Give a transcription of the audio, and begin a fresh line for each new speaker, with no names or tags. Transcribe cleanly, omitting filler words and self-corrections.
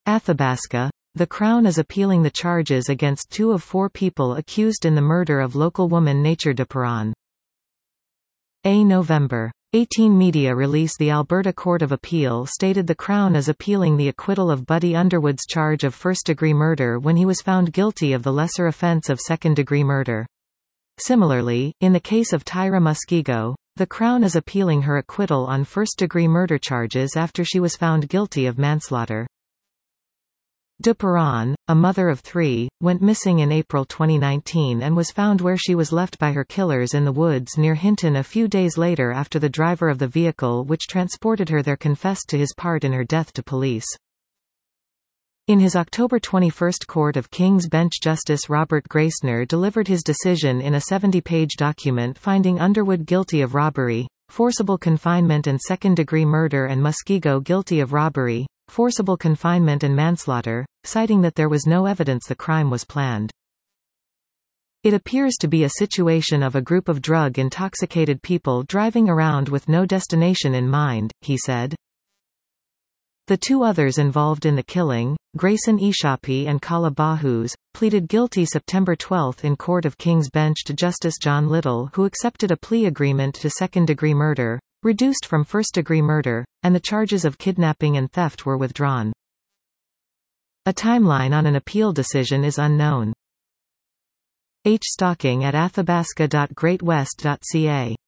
Athabasca. The Crown is appealing the charges against 2 of 4 people accused in the murder of local woman Nature de Perron. November 18 media release. The Alberta Court of Appeal stated the Crown is appealing the acquittal of Buddy Underwood's charge of first-degree murder when he was found guilty of the lesser offence of second-degree murder. Similarly, in the case of Tyra Muskego, the Crown is appealing her acquittal on first-degree murder charges after she was found guilty of manslaughter. De Perron, a mother of 3, went missing in April 2019 and was found where she was left by her killers in the woods near Hinton a few days later after the driver of the vehicle which transported her there confessed to his part in her death to police. In his October 21 Court of King's Bench, Justice Robert Grassner delivered his decision in a 70-page document finding Underwood guilty of robbery, forcible confinement and second-degree murder and Muskego guilty of robbery, forcible confinement and manslaughter, citing that there was no evidence the crime was planned. It appears to be a situation of a group of drug-intoxicated people driving around with no destination in mind, he said. The 2 others involved in the killing, Grayson Ishapi and Kala Bahus, pleaded guilty September 12 in Court of King's Bench to Justice John Little, who accepted a plea agreement to second-degree murder, reduced from first-degree murder, and the charges of kidnapping and theft were withdrawn. A timeline on an appeal decision is unknown. Stalking at athabasca.greatwest.ca